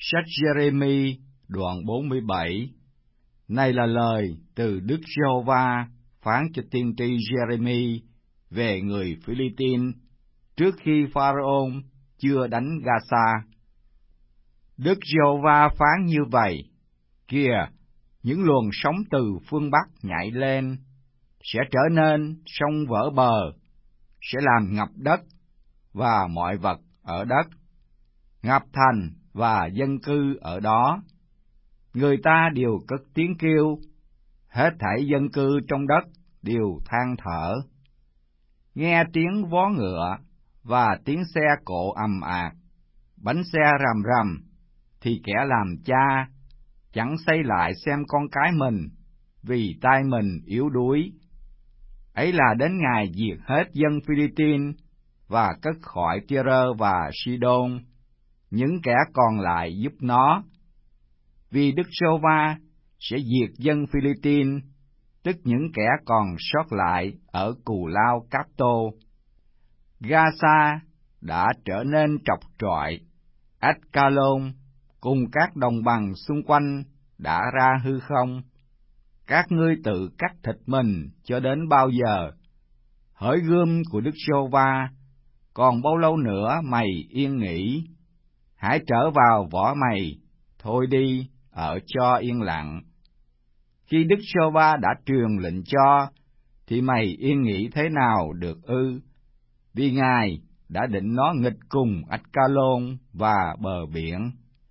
Sách Giê-rê-mi đoạn 47. Này là lời từ Đức Giê-hô-va phán cho tiên tri Giê-rê-mi về người Phi-li-tin trước khi Pharaon chưa đánh Ga-sa. Đức Giê-hô-va phán như vậy: Kìa, những luồng sóng từ phương Bắc nhảy lên, sẽ trở nên sông vỡ bờ, sẽ làm ngập đất và mọi vật ở đất, ngập thành và dân cư ở đó. Người ta đều cất tiếng kêu, hết thảy dân cư trong đất đều than thở. Nghe tiếng vó ngựa và tiếng xe cộ ầm ạt, bánh xe rầm rầm, thì kẻ làm cha chẳng xây lại xem con cái mình, vì tay mình yếu đuối. Ấy là đến ngày diệt hết dân Phi-li-tin và cất khỏi Tyơ-rơ và Si-đôn, những kẻ còn lại giúp nó. Vì Đức Giê-hô-va sẽ diệt dân Phi-li-tin, tức những kẻ còn sót lại ở Cù Lao Cáp-tô. Ga-sa đã trở nên trọc trọi, Ách-ca-lôn cùng các đồng bằng xung quanh đã ra hư không. Các ngươi tự cắt thịt mình cho đến bao giờ? Hỡi gươm của Đức Giê-hô-va, còn bao lâu nữa mày yên nghỉ? Hãy trở vào vỏ mày, thôi đi, ở cho yên lặng. Khi Đức Giê-hô-va đã truyền lệnh cho, thì mày yên nghỉ thế nào được ư? Vì Ngài đã định nó nghịch cùng Ách-ca-lôn và bờ biển.